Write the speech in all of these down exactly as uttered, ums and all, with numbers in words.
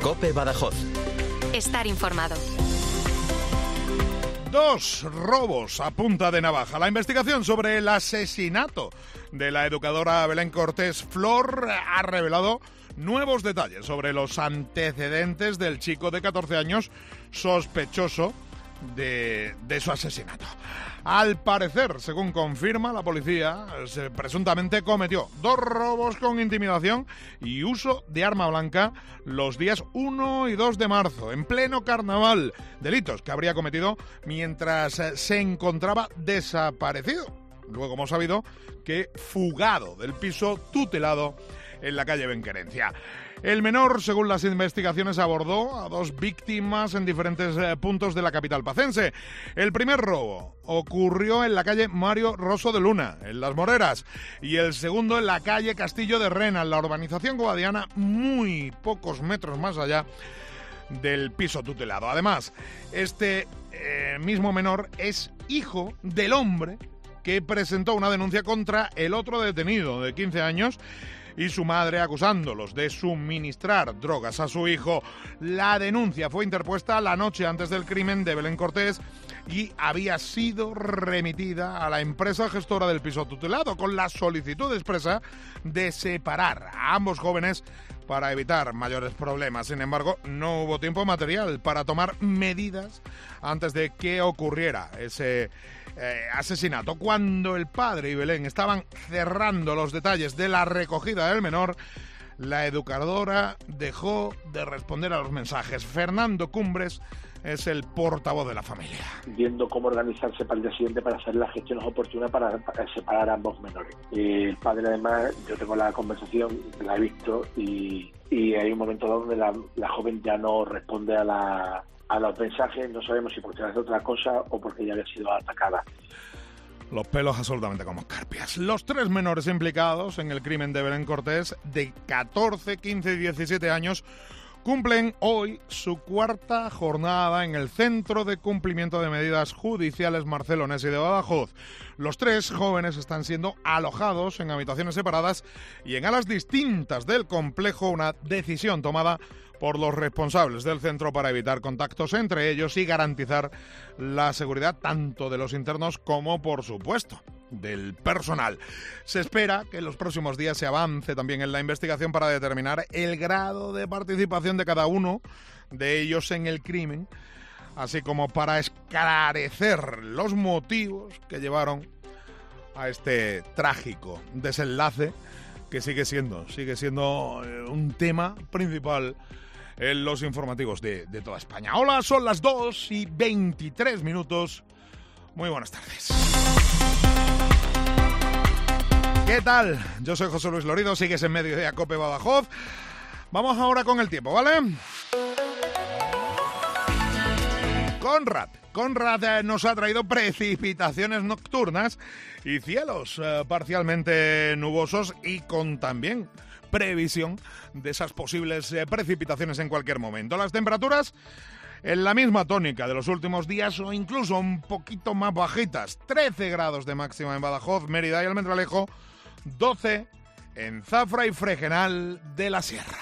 COPE Badajoz. Estar informado. Dos robos a punta de navaja. La investigación sobre el asesinato de la educadora Belén Cortés Flor ha revelado nuevos detalles sobre los antecedentes del chico de catorce años sospechoso de, de su asesinato. Al parecer, según confirma la policía, se presuntamente cometió dos robos con intimidación y uso de arma blanca los días uno y dos de marzo, en pleno carnaval. Delitos que habría cometido mientras se encontraba desaparecido. Luego hemos sabido que fugado del piso tutelado en la calle Benquerencia. El menor, según las investigaciones, abordó a dos víctimas en diferentes eh, puntos de la capital pacense. El primer robo ocurrió en la calle Mario Rosso de Luna, en Las Moreras, y el segundo en la calle Castillo de Rena, en la urbanización guadiana, muy pocos metros más allá del piso tutelado. Además, este eh, mismo menor es hijo del hombre que presentó una denuncia contra el otro detenido de quince años y su madre, acusándolos de suministrar drogas a su hijo. La denuncia fue interpuesta la noche antes del crimen de Belén Cortés y había sido remitida a la empresa gestora del piso tutelado con la solicitud expresa de separar a ambos jóvenes para evitar mayores problemas. Sin embargo, no hubo tiempo material para tomar medidas antes de que ocurriera ese Eh, asesinato. Cuando el padre y Belén estaban cerrando los detalles de la recogida del menor, la educadora dejó de responder a los mensajes. Fernando Cumbres es el portavoz de la familia. Viendo cómo organizarse para el día siguiente para hacer las gestiones oportunas para, para separar a ambos menores. El padre, además, yo tengo la conversación, la he visto, y, y hay un momento donde la, la joven ya no responde a la a los mensajes, no sabemos si porque hace otra cosa o porque ya había sido atacada. Los pelos absolutamente como escarpias. Los tres menores implicados en el crimen de Belén Cortés, de catorce, quince y diecisiete años, cumplen hoy su cuarta jornada en el Centro de Cumplimiento de Medidas Judiciales Marcelo Nessi de Badajoz. Los tres jóvenes están siendo alojados en habitaciones separadas y en alas distintas del complejo, una decisión tomada por los responsables del centro para evitar contactos entre ellos y garantizar la seguridad tanto de los internos como, por supuesto, del personal. Se espera que en los próximos días se avance también en la investigación para determinar el grado de participación de cada uno de ellos en el crimen, así como para esclarecer los motivos que llevaron a este trágico desenlace que sigue siendo, sigue siendo un tema principal en los informativos de, de toda España. Hola, son las dos y veintitrés minutos. Muy buenas tardes. ¿Qué tal? Yo soy José Luis Lorido, sigues en Mediodía COPE Badajoz. Vamos ahora con el tiempo, ¿vale? Conrad. Conrad eh, nos ha traído precipitaciones nocturnas y cielos eh, parcialmente nubosos y con también previsión de esas posibles eh, precipitaciones en cualquier momento. Las temperaturas en la misma tónica de los últimos días o incluso un poquito más bajitas. trece grados de máxima en Badajoz, Mérida y Almendralejo, doce en Zafra y Fregenal de la Sierra.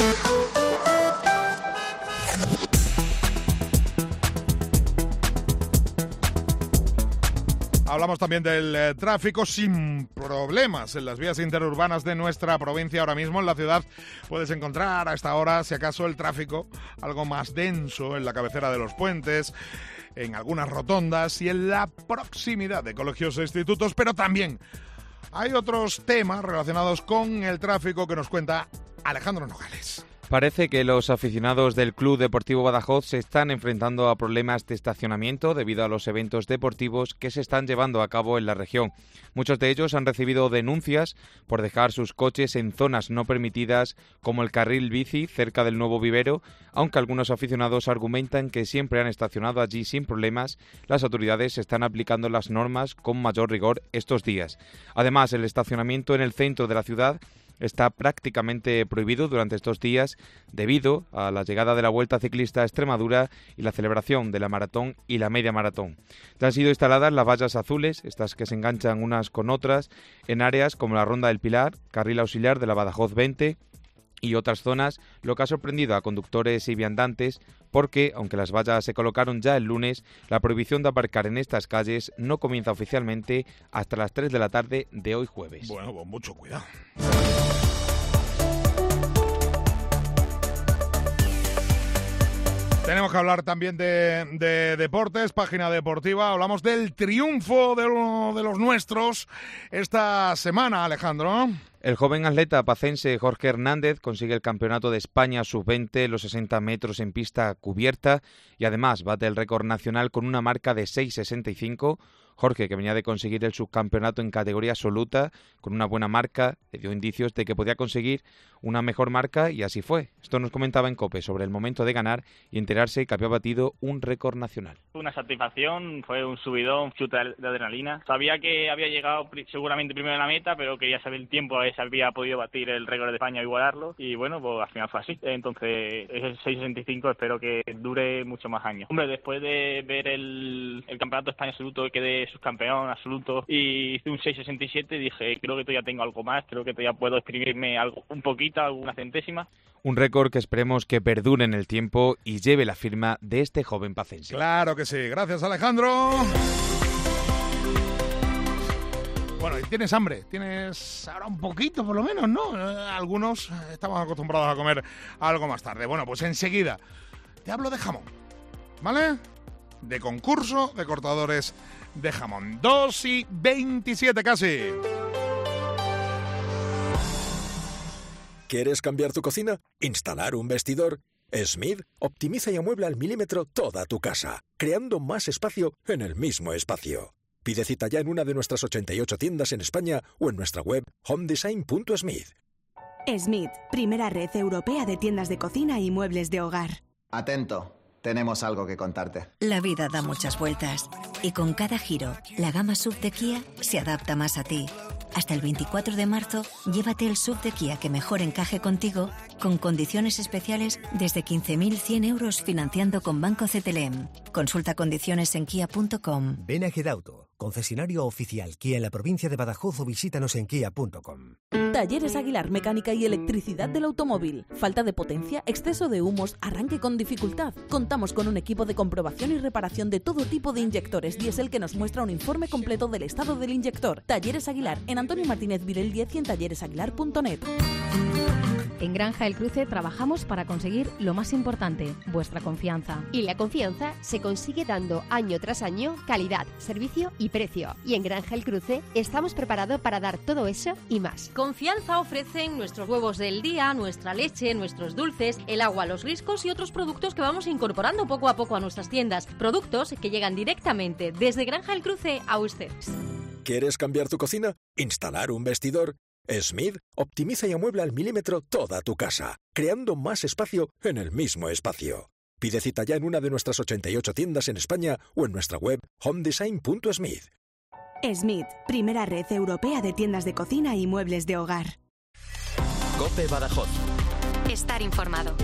Hablamos también del eh, tráfico sin problemas en las vías interurbanas de nuestra provincia. Ahora mismo en la ciudad puedes encontrar a esta hora, si acaso, el tráfico algo más denso en la cabecera de los puentes, en algunas rotondas y en la proximidad de colegios e institutos, pero también hay otros temas relacionados con el tráfico que nos cuenta Alejandro Nogales. Parece que los aficionados del Club Deportivo Badajoz se están enfrentando a problemas de estacionamiento debido a los eventos deportivos que se están llevando a cabo en la región. Muchos de ellos han recibido denuncias por dejar sus coches en zonas no permitidas, como el carril bici cerca del nuevo vivero, aunque algunos aficionados argumentan que siempre han estacionado allí sin problemas. Las autoridades están aplicando las normas con mayor rigor estos días. Además, el estacionamiento en el centro de la ciudad está prácticamente prohibido durante estos días debido a la llegada de la Vuelta Ciclista a Extremadura y la celebración de la maratón y la media maratón. Ya han sido instaladas las vallas azules, estas que se enganchan unas con otras, en áreas como la Ronda del Pilar, carril auxiliar de la Badajoz veinte y otras zonas, lo que ha sorprendido a conductores y viandantes porque, aunque las vallas se colocaron ya el lunes, la prohibición de aparcar en estas calles no comienza oficialmente hasta las tres de la tarde de hoy jueves. Bueno, con mucho cuidado. Tenemos que hablar también de, de deportes, página deportiva. Hablamos del triunfo de, uno de los nuestros esta semana, Alejandro. El joven atleta pacense Jorge Hernández consigue el campeonato de España sub veinte, los sesenta metros en pista cubierta, y además bate el récord nacional con una marca de seis sesenta y cinco. Jorge, que venía de conseguir el subcampeonato en categoría absoluta, con una buena marca, le dio indicios de que podía conseguir una mejor marca y así fue. Esto nos comentaba en COPE sobre el momento de ganar y enterarse que había batido un récord nacional. Una satisfacción, fue un subidón, un chute de adrenalina. Sabía que había llegado seguramente primero en la meta, pero quería saber el tiempo, a ver si había podido batir el récord de España e igualarlo. Y bueno, pues al final fue así. Entonces, ese seis sesenta y cinco espero que dure mucho más años. Hombre, después de ver el, el campeonato de España absoluto, quedé subcampeón absoluto y hice un seis sesenta y siete, dije, creo que todavía tengo algo más, creo que todavía puedo exprimirme algo, un poquito, alguna centésima. Un récord que esperemos que perdure en el tiempo y lleve la firma de este joven pacense. Claro que sí. Gracias, Alejandro. Bueno, y tienes hambre, tienes ahora un poquito por lo menos, ¿no? Algunos estamos acostumbrados a comer algo más tarde. Bueno, pues enseguida te hablo de jamón, ¿vale? De concurso de cortadores de jamón. dos y veintisiete casi. ¿Quieres cambiar tu cocina? ¿Instalar un vestidor? Smith optimiza y amuebla al milímetro toda tu casa, creando más espacio en el mismo espacio. Pide cita ya en una de nuestras ochenta y ocho tiendas en España o en nuestra web home design punto smith. Smith, primera red europea de tiendas de cocina y muebles de hogar. Atento, tenemos algo que contarte. La vida da muchas vueltas y con cada giro, la gama S U V de Kia se adapta más a ti. Hasta el veinticuatro de marzo, llévate el S U V de Kia que mejor encaje contigo, con condiciones especiales desde quince mil cien euros financiando con Banco C T L M. Consulta condiciones en kia punto com. Ven a Gedauto, concesionario oficial Kia en la provincia de Badajoz, o visítanos en kia punto com. Talleres Aguilar, mecánica y electricidad del automóvil. Falta de potencia, exceso de humos, arranque con dificultad. Contamos con un equipo de comprobación y reparación de todo tipo de inyectores diésel que nos muestra un informe completo del estado del inyector. Talleres Aguilar, en Antonio Martínez Virel diez y en talleres aguilar punto net. En Granja El Cruce trabajamos para conseguir lo más importante, vuestra confianza. Y la confianza se consigue dando año tras año calidad, servicio y precio. Y en Granja El Cruce estamos preparados para dar todo eso y más. Confianza ofrecen nuestros huevos del día, nuestra leche, nuestros dulces, el agua, los riscos y otros productos que vamos incorporando poco a poco a nuestras tiendas. Productos que llegan directamente desde Granja El Cruce a ustedes. ¿Quieres cambiar tu cocina? ¿Instalar un vestidor? Smith optimiza y amuebla al milímetro toda tu casa, creando más espacio en el mismo espacio. Pide cita ya en una de nuestras ochenta y ocho tiendas en España o en nuestra web home design punto smith. Smith, primera red europea de tiendas de cocina y muebles de hogar. COPE Badajoz. Estar informado.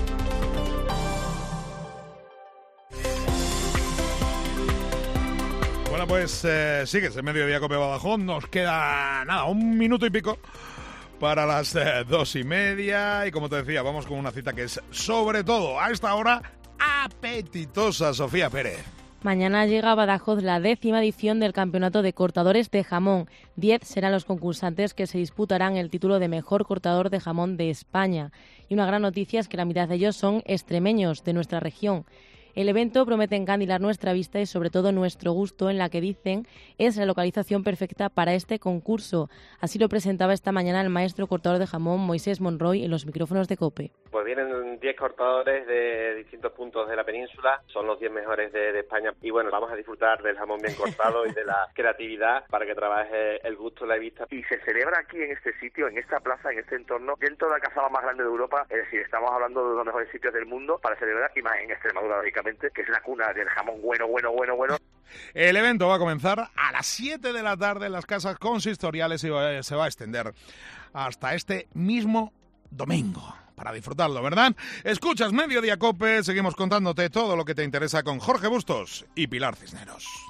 Bueno, pues eh, sigues en Mediodía COPE Badajoz. Nos queda nada, un minuto y pico para las eh, dos y media. Y como te decía, vamos con una cita que es sobre todo a esta hora apetitosa. Sofía Pérez. Mañana llega a Badajoz la décima edición del Campeonato de Cortadores de Jamón. Diez serán los concursantes que se disputarán el título de mejor cortador de jamón de España. Y una gran noticia es que la mitad de ellos son extremeños de nuestra región. El evento promete encandilar nuestra vista y sobre todo nuestro gusto, en la que dicen es la localización perfecta para este concurso. Así lo presentaba esta mañana el maestro cortador de jamón Moisés Monroy en los micrófonos de COPE. Pues vienen diez cortadores de distintos puntos de la península, son los diez mejores de, de España y bueno, vamos a disfrutar del jamón bien cortado y de la creatividad para que trabaje el gusto, la vista. Y se celebra aquí en este sitio, en esta plaza, en este entorno, dentro de la cazada más grande de Europa, es decir, estamos hablando de los mejores sitios del mundo para celebrar, y más en Extremadura, lógicamente, que es la cuna del jamón bueno, bueno, bueno, bueno. El evento va a comenzar a las siete de la tarde en las casas consistoriales y se va a extender hasta este mismo domingo para disfrutarlo, ¿verdad? Escuchas Mediodía COPE, seguimos contándote todo lo que te interesa con Jorge Bustos y Pilar Cisneros.